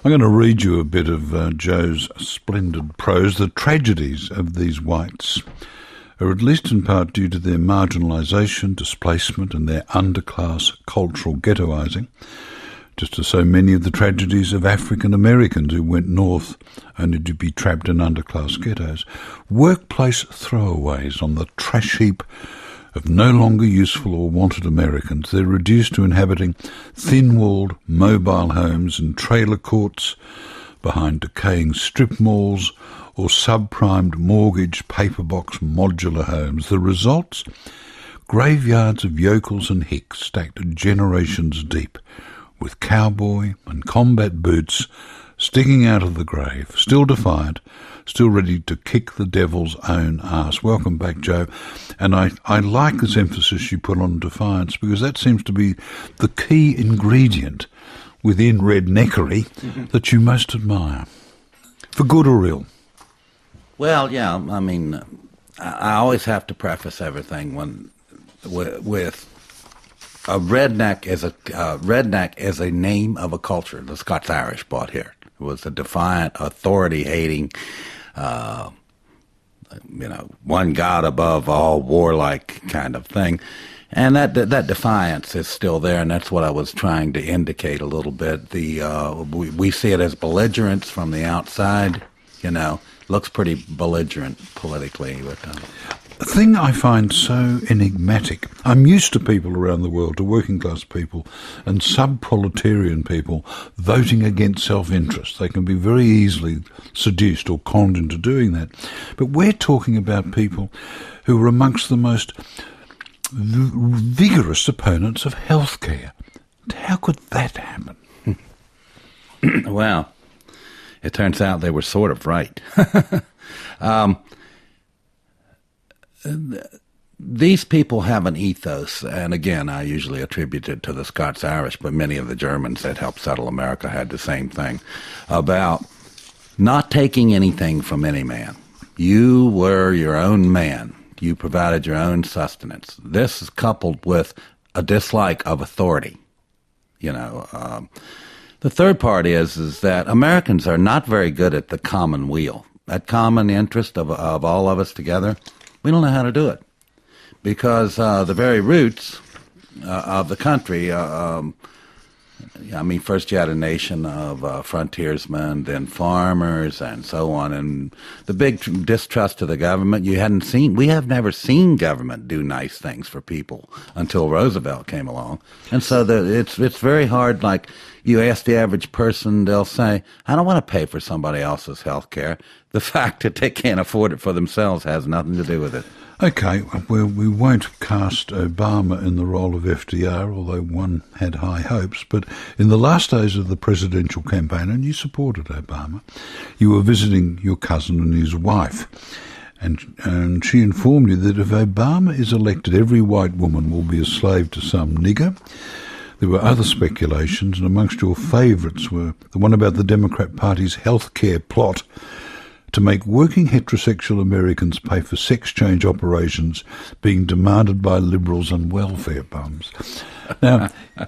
I'm going to read you a bit of Joe's splendid prose. The tragedies of these whites are at least in part due to their marginalisation, displacement and their underclass cultural ghettoising, just as so many of the tragedies of African Americans who went north only to be trapped in underclass ghettos. Workplace throwaways on the trash heap of no longer useful or wanted Americans. They're reduced to inhabiting thin-walled mobile homes and trailer courts behind decaying strip malls or subprimed mortgage paper box modular homes. The results? Graveyards of yokels and hicks stacked generations deep, with cowboy and combat boots sticking out of the grave, still defiant, still ready to kick the devil's own arse. Welcome back, Joe. And I like this emphasis you put on defiance, because that seems to be the key ingredient within redneckery that you most admire, for good or ill. Well, yeah, I mean, I always have to preface everything with a redneck is a name of a culture. The Scots-Irish brought here. It was a defiant, authority-hating, one God above all, warlike kind of thing. And that defiance is still there, and that's what I was trying to indicate a little bit. We see it as belligerence from the outside, looks pretty belligerent politically. But, the thing I find so enigmatic, I'm used to people around the world, to working class people and sub-proletarian people voting against self-interest. They can be very easily seduced or conned into doing that. But we're talking about people who are amongst the most vigorous opponents of healthcare. How could that happen? Well, it turns out they were sort of right. These people have an ethos, and again, I usually attribute it to the Scots-Irish, but many of the Germans that helped settle America had the same thing, about not taking anything from any man. You were your own man. You provided your own sustenance. This is coupled with a dislike of authority. The third part is that Americans are not very good at the common weal, that common interest of all of us together. We don't know how to do it, because the very roots of the country, first you had a nation of frontiersmen, then farmers, and so on, and the big distrust of the government. We have never seen government do nice things for people until Roosevelt came along, and so it's very hard. Like, you ask the average person, they'll say, I don't want to pay for somebody else's health care. The fact that they can't afford it for themselves has nothing to do with it. Okay, well, we won't cast Obama in the role of FDR, although one had high hopes. But in the last days of the presidential campaign, and you supported Obama, you were visiting your cousin and his wife. And she informed you that if Obama is elected, every white woman will be a slave to some nigger. There were other speculations, and amongst your favourites were the one about the Democrat Party's health care plot to make working heterosexual Americans pay for sex change operations being demanded by liberals and welfare bums. Now,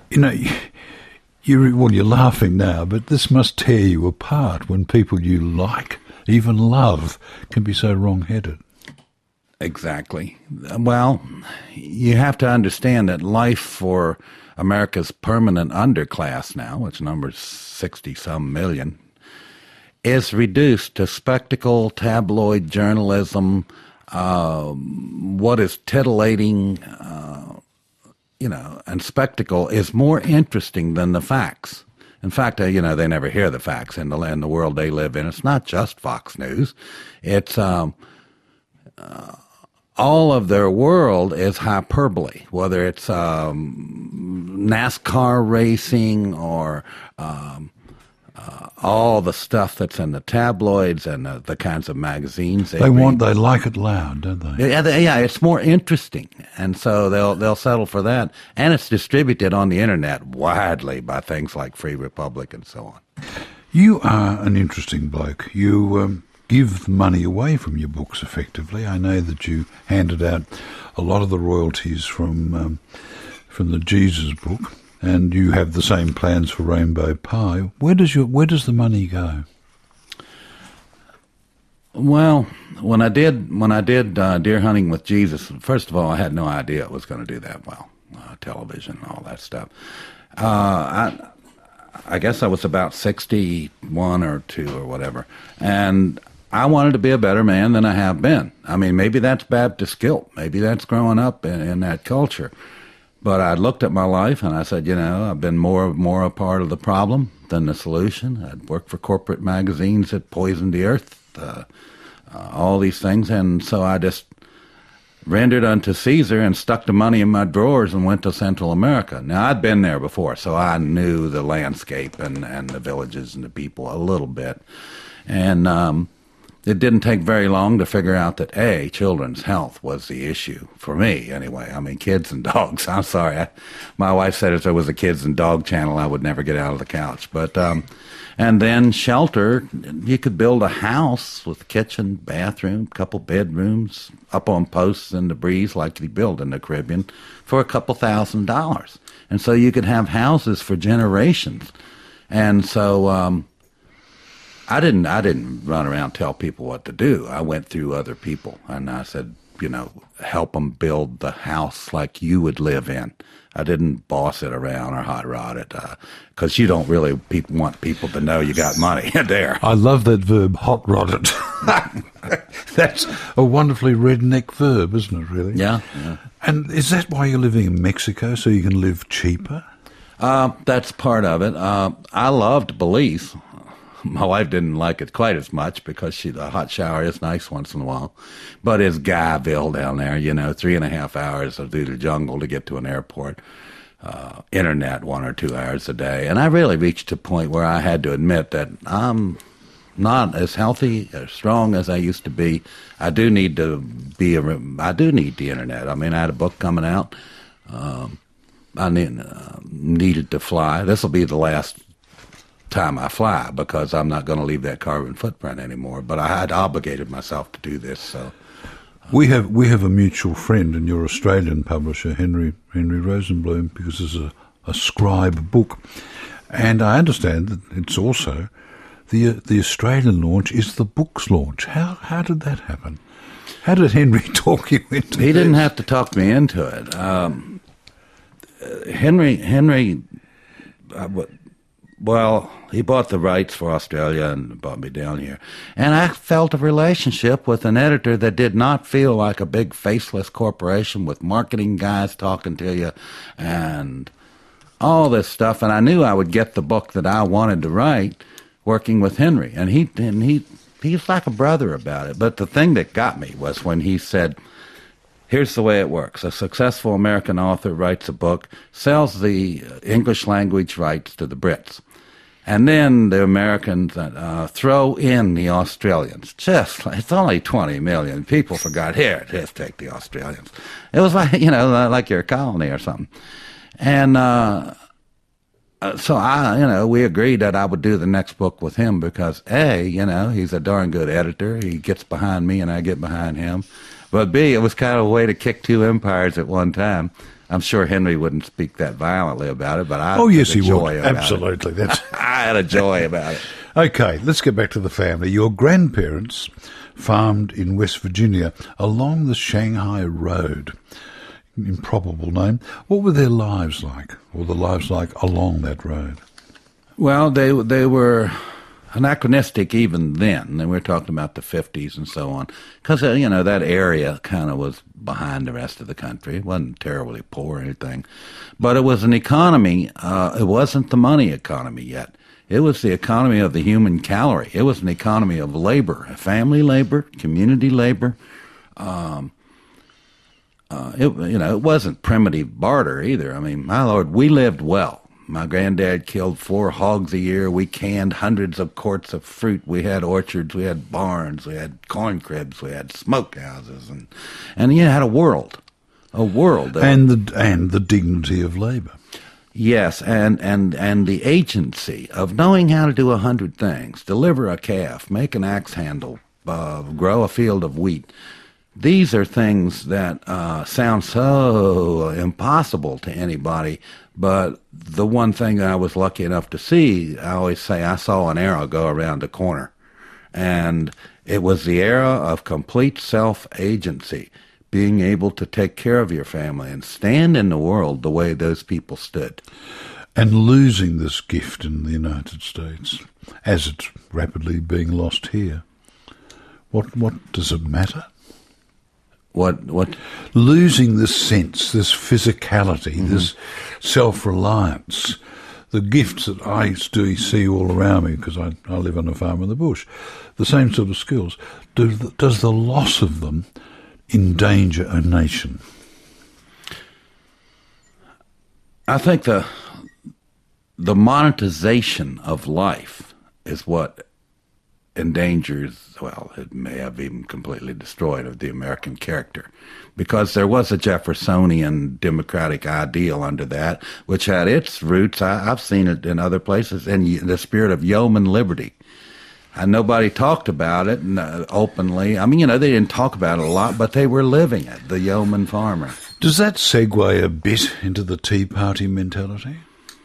you're laughing now, but this must tear you apart when people you like, even love, can be so wrong-headed. Exactly. Well, you have to understand that life for America's permanent underclass now, which numbers 60-some million, is reduced to spectacle, tabloid journalism, what is titillating, and spectacle is more interesting than the facts. In fact, they never hear the facts in the world they live in. It's not just Fox News. It's all of their world is hyperbole, whether it's NASCAR racing or all the stuff that's in the tabloids and the kinds of magazines they like it loud, don't they? Yeah, it's more interesting, and so they'll settle for that. And it's distributed on the internet widely by things like Free Republic and so on. You are an interesting bloke. You give money away from your books, effectively. I know that you handed out a lot of the royalties from the Jesus book. and you have the same plans for Rainbow Pie. Where does the money go? Well, when I did Deer Hunting with Jesus, first of all, I had no idea it was going to do that well, television and all that stuff. I guess I was about 61 or 2 or whatever, and I wanted to be a better man than I have been. I mean, maybe that's Baptist guilt. Maybe that's growing up in that culture. But I looked at my life and I said, I've been more a part of the problem than the solution. I'd worked for corporate magazines that poisoned the earth, all these things. And so I just rendered unto Caesar and stuck the money in my drawers and went to Central America. Now, I'd been there before, so I knew the landscape and the villages and the people a little bit. And it didn't take very long to figure out that, children's health was the issue, for me anyway. I mean, kids and dogs. I'm sorry. My wife said if there was a kids and dog channel, I would never get out of the couch. But and then shelter, you could build a house with kitchen, bathroom, couple bedrooms, up on posts in the breeze like you build in the Caribbean for a couple $1,000s. And so you could have houses for generations. And so I didn't run around and tell people what to do. I went through other people, and I said, help them build the house like you would live in. I didn't boss it around or hot rod it, because you don't really want people to know you got money there. I love that verb, hot rod it. That's a wonderfully redneck verb, isn't it, really? Yeah. And is that why you're living in Mexico, so you can live cheaper? That's part of it. I loved Belize. My wife didn't like it quite as much because the hot shower is nice once in a while. But it's Guyville down there, 3.5 hours through the jungle to get to an airport. Internet 1 or 2 hours a day. And I really reached a point where I had to admit that I'm not as healthy, as strong as I used to be. I do need the internet. I mean, I had a book coming out. I needed to fly. This will be the last time I fly because I'm not going to leave that carbon footprint anymore. But I had obligated myself to do this. So we have a mutual friend in your Australian publisher, Henry Rosenblum, because it's a scribe book, and I understand that it's also the Australian launch is the book's launch. How did that happen? How did Henry talk you into it? He didn't have to talk me into it. Henry. Well, he bought the rights for Australia and brought me down here. And I felt a relationship with an editor that did not feel like a big faceless corporation with marketing guys talking to you and all this stuff. And I knew I would get the book that I wanted to write working with Henry. And he's like a brother about it. But the thing that got me was when he said, here's the way it works. A successful American author writes a book, sells the English language rights to the Brits. And then the Americans throw in the Australians. It's only 20 million. People forgot, here, just take the Australians. It was like, like you're a colony or something. And so we agreed that I would do the next book with him because A, he's a darn good editor. He gets behind me and I get behind him. But B, it was kind of a way to kick two empires at one time. I'm sure Henry wouldn't speak that violently about it, but I had a joy would. About Absolutely. It. I had a joy about it. Okay, let's get back to the family. Your grandparents farmed in West Virginia along the Shanghai Road. Improbable name. What were their lives like, or the lives like along that road? Well, they were anachronistic even then. And we're talking about the 50s and so on. Because, that area kind of was behind the rest of the country. It wasn't terribly poor or anything. But it was an economy. It wasn't the money economy yet. It was the economy of the human calorie. It was an economy of labor, family labor, community labor. It wasn't primitive barter either. I mean, my Lord, we lived well. My granddad killed 4 hogs a year. We canned hundreds of quarts of fruit. We had orchards. We had barns. We had corn cribs. We had smokehouses, and you had a world. And the dignity of labor. Yes, and the agency of knowing how to do 100 things: deliver a calf, make an axe handle, grow a field of wheat. these are things that sound so impossible to anybody, but the one thing that I was lucky enough to see, I always say I saw an arrow go around a corner. And it was the era of complete self-agency, being able to take care of your family and stand in the world the way those people stood. And losing this gift in the United States, as it's rapidly being lost here. What does it matter? What? Losing this sense, this physicality, this self-reliance, the gifts that I do see all around me, because I live on a farm in the bush, the same sort of skills. Does the loss of them endanger a nation? I think the monetization of life is what endangers, well, it may have even completely destroyed of the American character, because there was a Jeffersonian democratic ideal under that, which had its roots, I've seen it in other places, in the spirit of yeoman liberty. And nobody talked about it openly. I mean, they didn't talk about it a lot, but they were living it, the yeoman farmer. Does that segue a bit into the Tea Party mentality?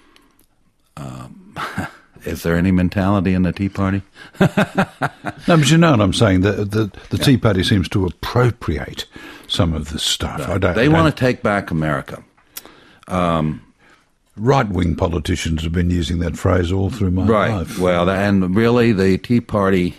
Is there any mentality in the Tea Party? No, but you know what I'm saying. The Tea Party seems to appropriate some of this stuff. Right. They want to take back America. Right-wing politicians have been using that phrase all through my life. Well, and really the Tea Party,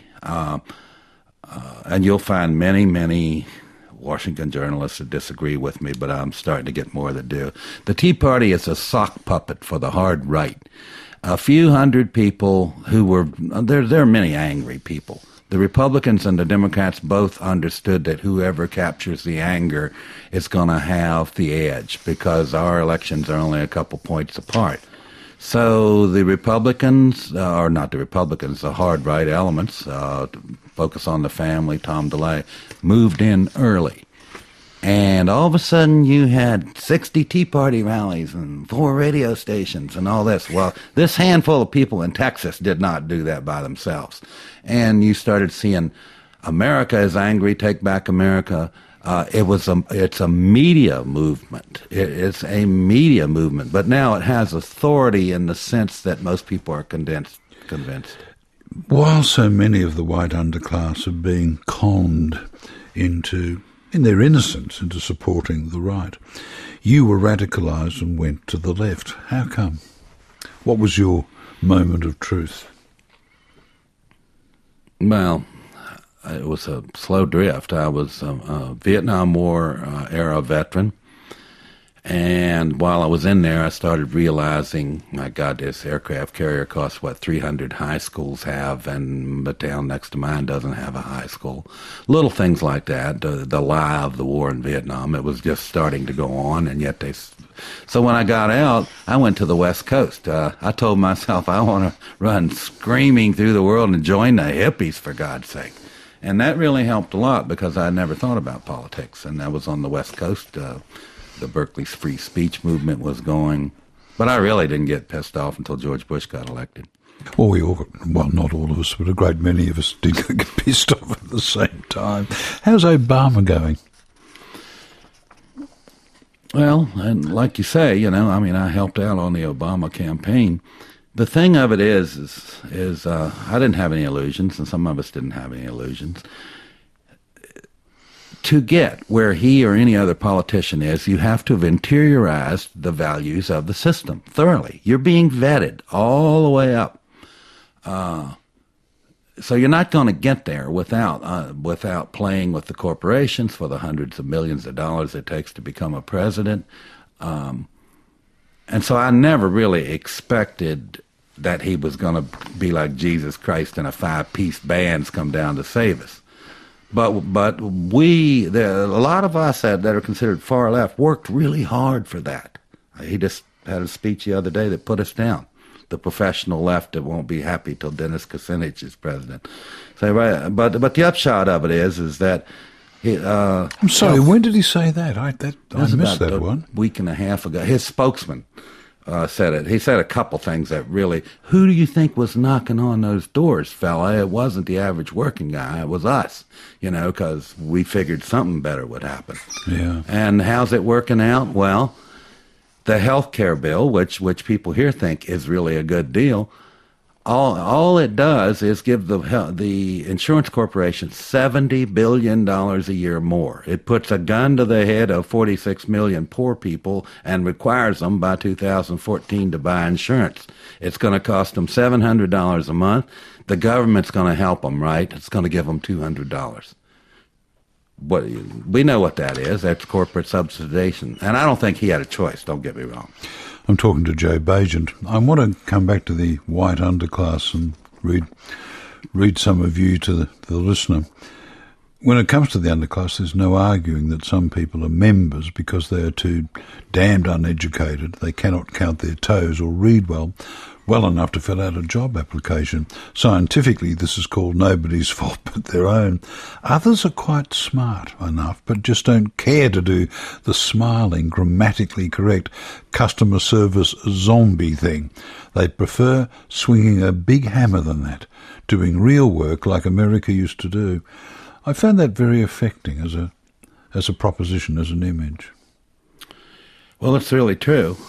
and you'll find many, many Washington journalists that disagree with me, but I'm starting to get more that do. The Tea Party is a sock puppet for the hard right. A few hundred people who were, there are many angry people. The Republicans and the Democrats both understood that whoever captures the anger is going to have the edge, because our elections are only a couple points apart. So the Republicans, or not the Republicans, the hard right elements, focus on the family, Tom DeLay, moved in early. And all of a sudden you had 60 Tea Party rallies and 4 radio stations and all this. Well, this handful of people in Texas did not do that by themselves. And you started seeing America is angry, take back America. It's a media movement. It's a media movement. But now it has authority in the sense that most people are convinced. While so many of the white underclass are being conned into, in their innocence, into supporting the right, you were radicalised and went to the left. How come? What was your moment of truth? Well, it was a slow drift. I was a Vietnam War era veteran. And while I was in there, I started realizing, my God, this aircraft carrier costs what 300 high schools have, and the town next to mine doesn't have a high school. Little things like that, the lie of the war in Vietnam. It was just starting to go on, and yet So when I got out, I went to the West Coast. I told myself I want to run screaming through the world and join the hippies, for God's sake. And that really helped a lot, because I never thought about politics, and I was on the West Coast. The Berkeley free speech movement was going. But I really didn't get pissed off until George Bush got elected. Well, not all of us, but a great many of us did get pissed off at the same time. How's Obama going? Well, and like you say, I helped out on the Obama campaign. The thing of it is I didn't have any illusions, and some of us didn't have any illusions. To get where he or any other politician is, you have to have interiorized the values of the system thoroughly. You're being vetted all the way up. So you're not going to get there without playing with the corporations for the hundreds of millions of dollars it takes to become a president. And so I never really expected that he was going to be like Jesus Christ and a 5-piece band's come down to save us. But a lot of us that are considered far left worked really hard for that. He just had a speech the other day that put us down. The professional left that won't be happy till Dennis Kucinich is president. So, right, but the upshot of it is that he. I'm sorry. When did he say that? I missed that one. A week and a half ago. His spokesman said it. He said a couple things that really, who do you think was knocking on those doors, fella? It wasn't the average working guy. It was us, because we figured something better would happen. Yeah. And how's it working out? Well, the health care bill, which people here think is really a good deal, all it does is give the insurance corporation $70 billion a year more. It puts a gun to the head of 46 million poor people and requires them by 2014 to buy insurance. It's going to cost them $700 a month. The government's going to help them, right? It's going to give them $200. We know what that is. That's corporate subsidization. And I don't think he had a choice, don't get me wrong. I'm talking to Joe Bagent. I want to come back to the white underclass and read some of you to the listener. When it comes to the underclass, there's no arguing that some people are members because they are too damned uneducated. They cannot count their toes or read well enough to fill out a job application. Scientifically, this is called nobody's fault but their own. Others are quite smart enough, but just don't care to do the smiling, grammatically correct customer service zombie thing. They prefer swinging a big hammer than that, doing real work like America used to do. I found that very affecting as a proposition, as an image. Well, it's really true.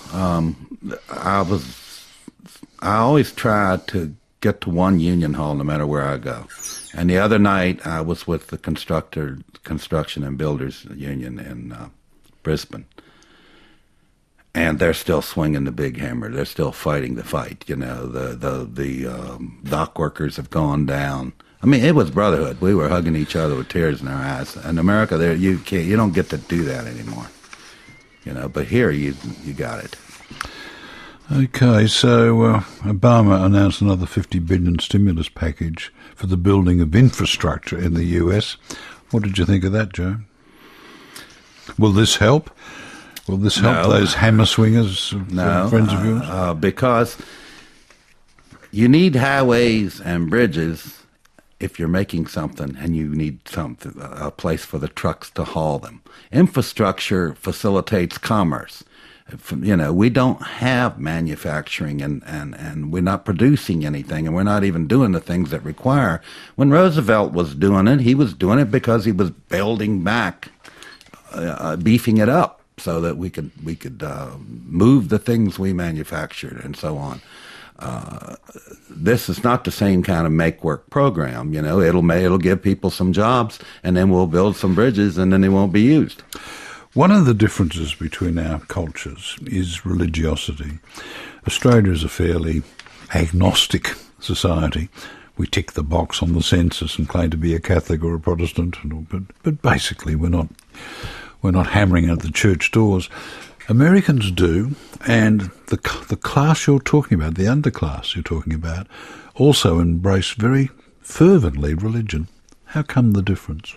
I always try to get to one union hall no matter where I go. And the other night I was with the Construction and Builders Union in Brisbane. And they're still swinging the big hammer. They're still fighting the fight. The dock workers have gone down. I mean, it was brotherhood. We were hugging each other with tears in our eyes. In America, you don't get to do that anymore. But here you got it. Okay, so Obama announced another $50 billion stimulus package for the building of infrastructure in the US. What did you think of that, Joe? Will this help? Will this help those hammer swingers, friends of yours? Because you need highways and bridges if you're making something, and you need a place for the trucks to haul them. Infrastructure facilitates commerce. We don't have manufacturing and we're not producing anything, and we're not even doing the things that require. When Roosevelt was doing it, he was doing it because he was building back, beefing it up so that we could move the things we manufactured and so on. This is not the same kind of make work program. It'll give people some jobs, and then we'll build some bridges, and then they won't be used. One of the differences between our cultures is religiosity. Australia is a fairly agnostic society. We tick the box on the census and claim to be a Catholic or a Protestant, but basically we're not hammering at the church doors. Americans do, and the class you're talking about, the underclass you're talking about, also embrace very fervently religion. How come the difference?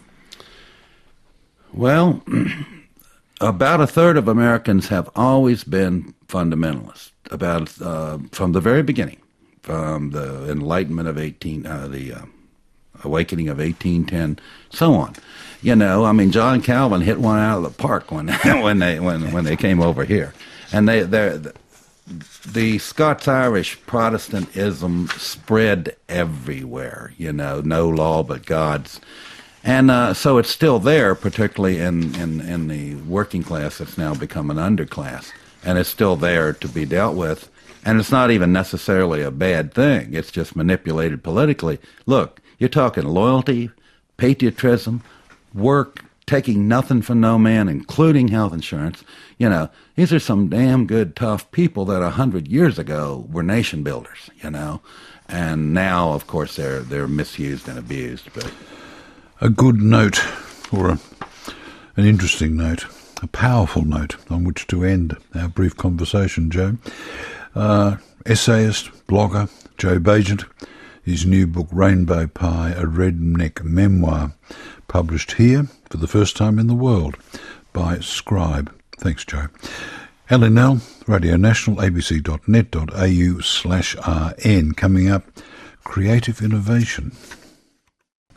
Well, about a third of Americans have always been fundamentalists, from the very beginning, from the Enlightenment of the Awakening of 1810, so on. John Calvin hit one out of the park when they came over here, and the Scots-Irish Protestantism spread everywhere. No law but God's. And so it's still there, particularly in the working class that's now become an underclass. And it's still there to be dealt with. And it's not even necessarily a bad thing. It's just manipulated politically. Look, you're talking loyalty, patriotism, work, taking nothing from no man, including health insurance. These are some damn good, tough people that 100 years ago were nation builders, And now, of course, they're misused and abused, but... A good note, or an interesting note, a powerful note on which to end our brief conversation, Joe. Essayist, blogger, Joe Bagent, his new book, Rainbow Pie, a Redneck Memoir, published here for the first time in the world by Scribe. Thanks, Joe. Ellen Nell, Radio National, abc.net.au/RN. Coming up, creative innovation.